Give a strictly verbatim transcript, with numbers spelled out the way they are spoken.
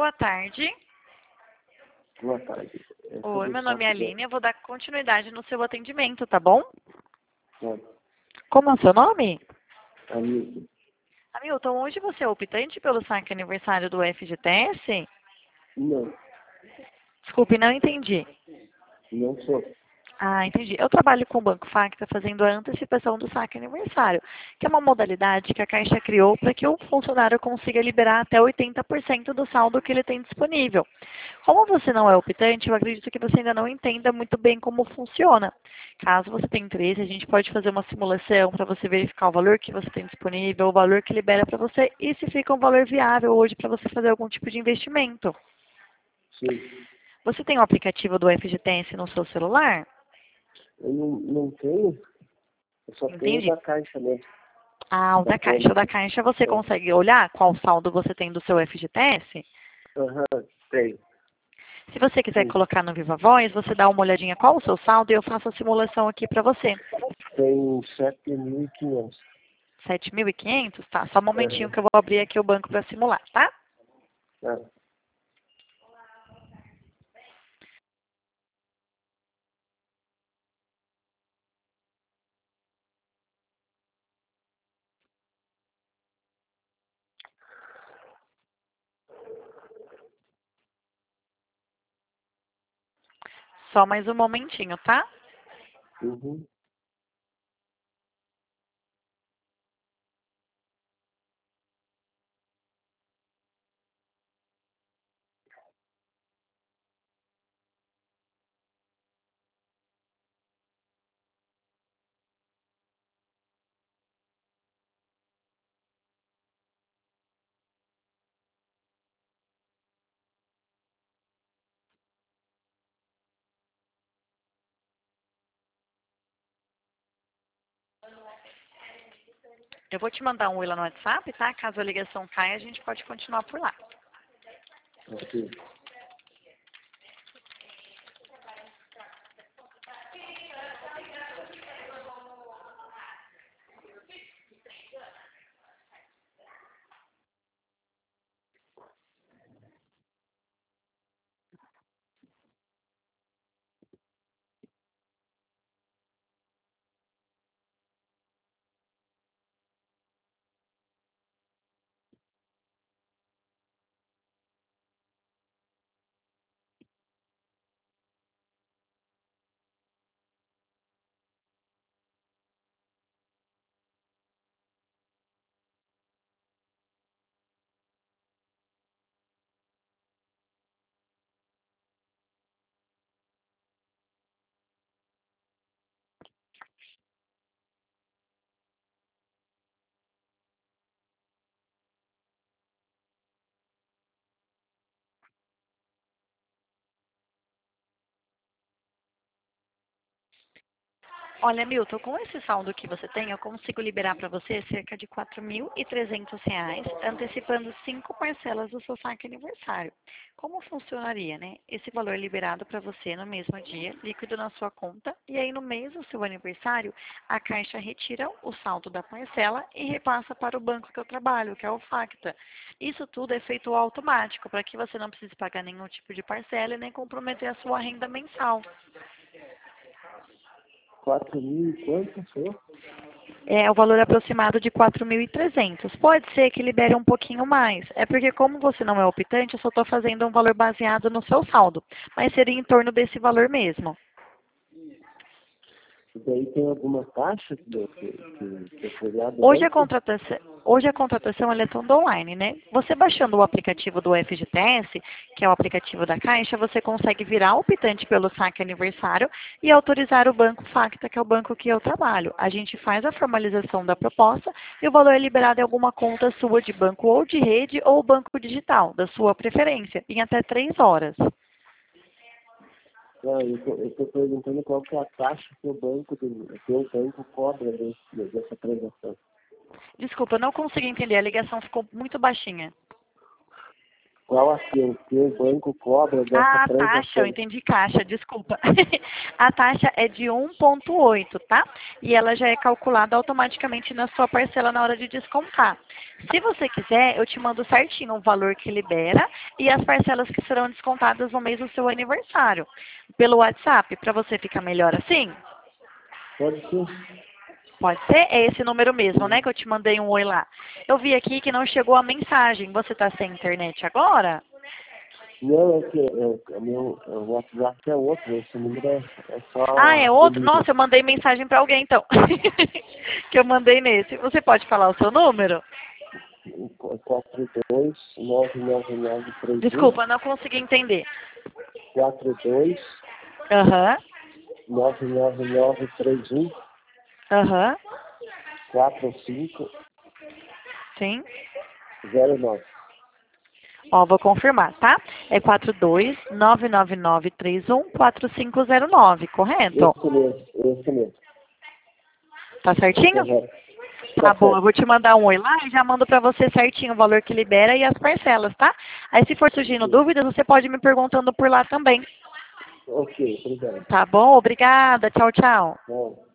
Boa tarde. Boa tarde. É Oi, sobre o meu nome é saque da- Aline. Eu vou dar continuidade no seu atendimento, tá bom? da- Como é o seu nome? Hamilton. Hamilton, hoje você é optante pelo saque aniversário do F G T S? Não, Desculpe, não entendi. não sou. Ah, entendi. Eu trabalho com o Banco Facta fazendo a antecipação do saque aniversário, que é uma modalidade que a Caixa criou para que o funcionário consiga liberar até oitenta por cento do saldo que ele tem disponível. Como você não é optante, eu acredito que você ainda não entenda muito bem como funciona. Caso você tenha interesse, a gente pode fazer uma simulação para você verificar o valor que você tem disponível, o valor que libera para você e se fica um valor viável hoje para você fazer algum tipo de investimento. Sim. Você tem o aplicativo do F G T S no seu celular? Eu não, não tenho. Eu só tenho o Entendi. da caixa mesmo. Ah, o Da da Caixa. O conta. da Caixa você É. consegue olhar qual saldo você tem do seu F G T S? Aham, tenho. Se você quiser Sim. colocar no Viva Voz, você dá uma olhadinha qual o seu saldo e eu faço a simulação aqui para você. Tem sete mil e quinhentos. sete mil e quinhentos? Tá, só um momentinho Aham. que eu vou abrir aqui o banco para simular, tá? Ah, Só mais um momentinho, tá? uhum. Eu vou te mandar um oi lá no WhatsApp, tá? Caso a ligação caia, a gente pode continuar por lá. Ok. Olha, Milton, com esse saldo que você tem, eu consigo liberar para você cerca de quatro mil e trezentos reais, antecipando cinco parcelas do seu saque aniversário. Como funcionaria, né? Esse valor liberado para você no mesmo dia, líquido na sua conta, e aí no mês do seu aniversário, a Caixa retira o saldo da parcela e repassa para o banco que eu trabalho, que é o Facta. Isso tudo é feito automático, para que você não precise pagar nenhum tipo de parcela e nem comprometer a sua renda mensal. Quatro mil e quanto, senhor? É o valor aproximado de quatro mil e trezentos. Pode ser que libere um pouquinho mais. É porque como você não é optante, eu só estou fazendo um valor baseado no seu saldo. Mas seria em torno desse valor mesmo. E daí tem alguma taxa que, que, que, que é cobrada do Hoje a banco? contratação, hoje a contratação ela é toda online, né? Você baixando o aplicativo do F G T S, que é o aplicativo da Caixa, você consegue virar optante pelo saque aniversário e autorizar o Banco Facta, que é o banco que eu trabalho. A gente faz a formalização da proposta e o valor é liberado em alguma conta sua de banco ou de rede ou banco digital, da sua preferência, em até três horas. Ah, eu estou perguntando qual que é a taxa que o banco, tem- que o banco cobra desse, dessa transação. Desculpa, eu não consegui entender, a ligação ficou muito baixinha. Qual a que, o que o banco cobra dessa A taxa, eu transação? entendi caixa, desculpa. A taxa é de um vírgula oito, tá? E ela já é calculada automaticamente na sua parcela na hora de descontar. Se você quiser, eu te mando certinho o valor que libera e as parcelas que serão descontadas no mês do seu aniversário. Pelo WhatsApp, para você ficar melhor assim? Pode ser? Pode ser? É esse número mesmo, né? Que eu te mandei um oi lá. Eu vi aqui que não chegou a mensagem. Você está sem internet agora? Não, é que é, é meu, é, o WhatsApp é outro, esse número é, é só... Ah, é outro? ele- Nossa, eu mandei mensagem para alguém então. Que eu mandei nesse. Você pode falar o seu número? quatro dois nove nove nove três um Desculpa, não consegui entender. quatro dois Aham, nove nove nove três um aham, quatro cinco sim. zero nove. Ó, vou confirmar, tá? É quatro dois nove nove nove três um quatro cinco zero nove, correto? Esse mesmo, esse mesmo. Tá certinho? Correto. Tá Tá bom, eu certo. vou te mandar um oi lá e já mando pra você certinho o valor que libera e as parcelas, tá? Aí se for surgindo Ok, dúvidas, você pode me perguntando por lá também. ok, obrigado. Tá bom? Obrigada. Tchau, tchau. Bom.